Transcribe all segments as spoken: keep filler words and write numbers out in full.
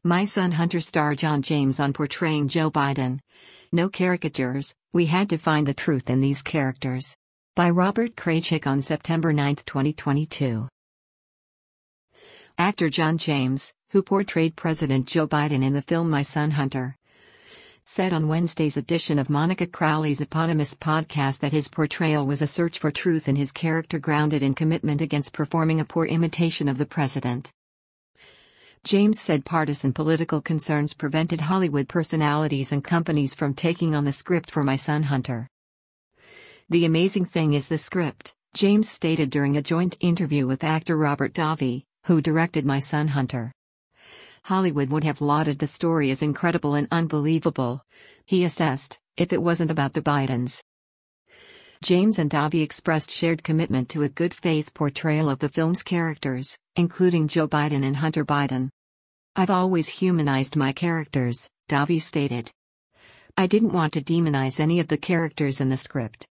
My Son Hunter star John James on portraying Joe Biden. No caricatures, we had to find the truth in these characters. By Robert Kraychik on September ninth, twenty twenty-two. Actor John James, who portrayed President Joe Biden in the film My Son Hunter, said on Wednesday's edition of Monica Crowley's eponymous podcast that his portrayal was a search for truth in his character grounded in commitment against performing a poor imitation of the president. James said partisan political concerns prevented Hollywood personalities and companies from taking on the script for My Son Hunter. The amazing thing is the script, James stated during a joint interview with actor Robert Davi, who directed My Son Hunter. Hollywood would have lauded the story as incredible and unbelievable, he assessed, if it wasn't about the Bidens. James and Davi expressed shared commitment to a good faith portrayal of the film's characters, including Joe Biden and Hunter Biden. I've always humanized my characters, Davi stated. I didn't want to demonize any of the characters in the script.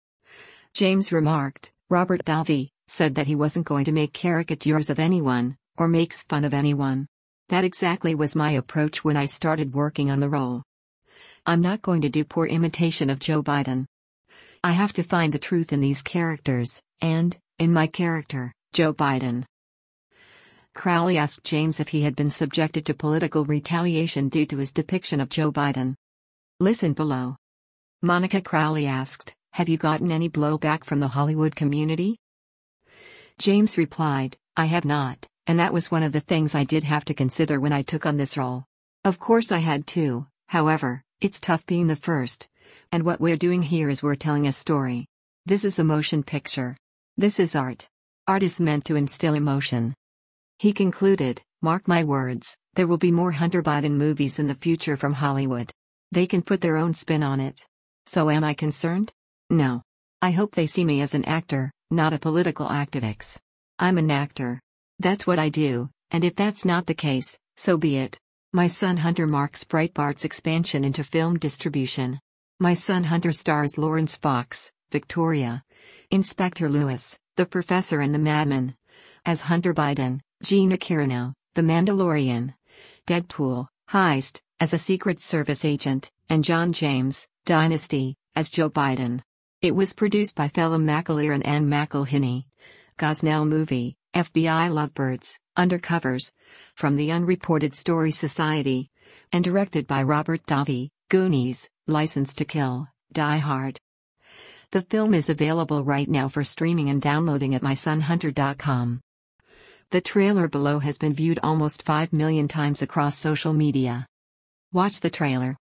James remarked, Robert Davi said that he wasn't going to make caricatures of anyone, or makes fun of anyone. That exactly was my approach when I started working on the role. I'm not going to do poor imitation of Joe Biden. I have to find the truth in these characters, and, in my character, Joe Biden. Crowley asked James if he had been subjected to political retaliation due to his depiction of Joe Biden. Listen below. Monica Crowley asked, have you gotten any blowback from the Hollywood community? James replied, I have not. And that was one of the things I did have to consider when I took on this role. Of course I had to, however, it's tough being the first. And what we're doing here is we're telling a story. This is a motion picture. This is art. Art is meant to instill emotion. He concluded, mark my words, there will be more Hunter Biden movies in the future from Hollywood. They can put their own spin on it. So am I concerned? No. I hope they see me as an actor, not a political activist. I'm an actor. That's what I do, and if that's not the case, so be it. My Son Hunter marks Breitbart's expansion into film distribution. My Son Hunter stars Lawrence Fox, Victoria, Inspector Lewis, the Professor and the Madman, as Hunter Biden, Gina Carano, The Mandalorian, Deadpool, Heist, as a Secret Service agent, and John James, Dynasty, as Joe Biden. It was produced by Phelim McAleer and Ann McElhinney. Gosnell Movie, F B I Lovebirds, Undercovers, from the Unreported Story Society, and directed by Robert Davi, Goonies, License to Kill, Die Hard. The film is available right now for streaming and downloading at my son hunter dot com. The trailer below has been viewed almost five million times across social media. Watch the trailer.